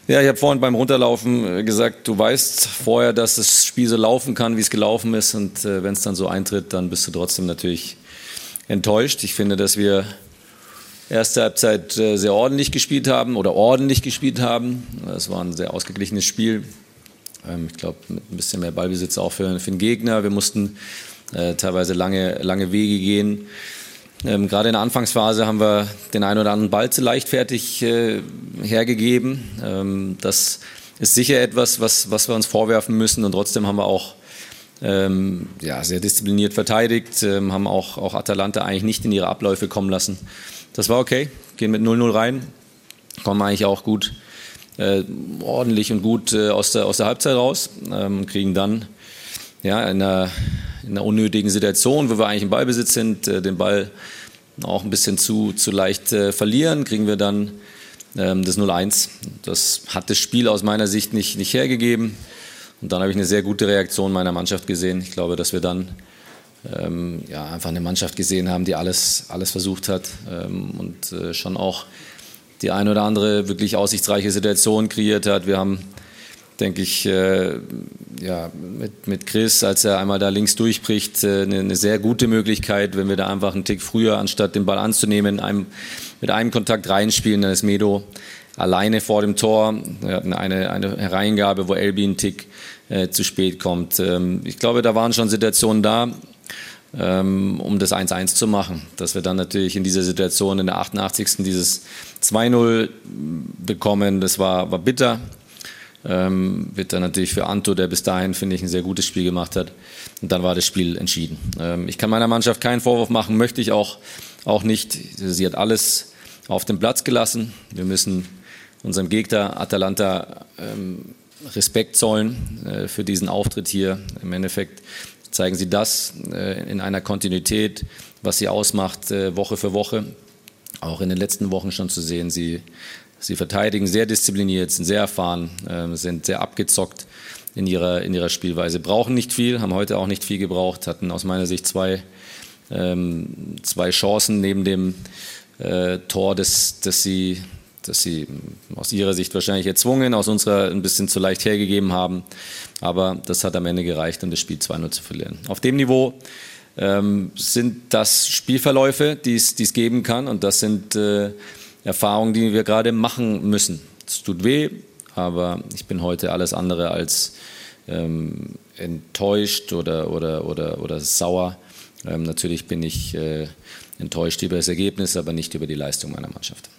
Ja, ich habe vorhin beim Runterlaufen gesagt, du weißt vorher, dass das Spiel so laufen kann, wie es gelaufen ist. Und wenn es dann so eintritt, dann bist du trotzdem natürlich enttäuscht. Ich finde, dass wir erste Halbzeit sehr ordentlich gespielt haben oder ordentlich gespielt haben. Es war ein sehr ausgeglichenes Spiel. Ich glaube, mit ein bisschen mehr Ballbesitz auch für den Gegner. Wir mussten teilweise lange Wege gehen. Gerade in der Anfangsphase haben wir den einen oder anderen Ball zu leichtfertig hergegeben. Das ist sicher etwas, was wir uns vorwerfen müssen. Und trotzdem haben wir auch sehr diszipliniert verteidigt, haben auch Atalanta eigentlich nicht in ihre Abläufe kommen lassen. Das war okay, gehen mit 0-0 rein, kommen eigentlich auch gut, ordentlich und gut aus der Halbzeit raus, kriegen dann in einer unnötigen Situation, wo wir eigentlich im Ballbesitz sind, den Ball auch ein bisschen zu leicht verlieren, kriegen wir dann das 0-1. Das hat das Spiel aus meiner Sicht nicht hergegeben. Und dann habe ich eine sehr gute Reaktion meiner Mannschaft gesehen. Ich glaube, dass wir dann einfach eine Mannschaft gesehen haben, die alles versucht hat und schon auch die eine oder andere wirklich aussichtsreiche Situation kreiert hat. Wir haben, denke ich, mit Chris, als er einmal da links durchbricht, eine sehr gute Möglichkeit, wenn wir da einfach einen Tick früher, anstatt den Ball anzunehmen, mit einem Kontakt reinspielen, dann ist Medo alleine vor dem Tor. Wir hatten eine Hereingabe, wo Elby einen Tick zu spät kommt. Ich glaube, da waren schon Situationen da, um das 1-1 zu machen. Dass wir dann natürlich in dieser Situation in der 88. dieses 2-0 bekommen, das war bitter. Bitter natürlich für Anto, der bis dahin, finde ich, ein sehr gutes Spiel gemacht hat. Und dann war das Spiel entschieden. Ich kann meiner Mannschaft keinen Vorwurf machen, möchte ich auch nicht. Sie hat alles auf den Platz gelassen. Wir müssen unserem Gegner Atalanta Respekt zollen für diesen Auftritt hier. Im Endeffekt zeigen sie das in einer Kontinuität, was sie ausmacht, Woche für Woche. Auch in den letzten Wochen schon zu sehen. Sie verteidigen sehr diszipliniert, sind sehr erfahren, sind sehr abgezockt in ihrer Spielweise. Brauchen nicht viel, haben heute auch nicht viel gebraucht, hatten aus meiner Sicht zwei Chancen neben dem Tor, das sie aus ihrer Sicht wahrscheinlich erzwungen, aus unserer ein bisschen zu leicht hergegeben haben. Aber das hat am Ende gereicht, um das Spiel 2-0 zu verlieren. Auf dem Niveau sind das Spielverläufe, die es geben kann. Und das sind Erfahrungen, die wir gerade machen müssen. Es tut weh, aber ich bin heute alles andere als enttäuscht oder sauer. Natürlich bin ich enttäuscht über das Ergebnis, aber nicht über die Leistung meiner Mannschaft.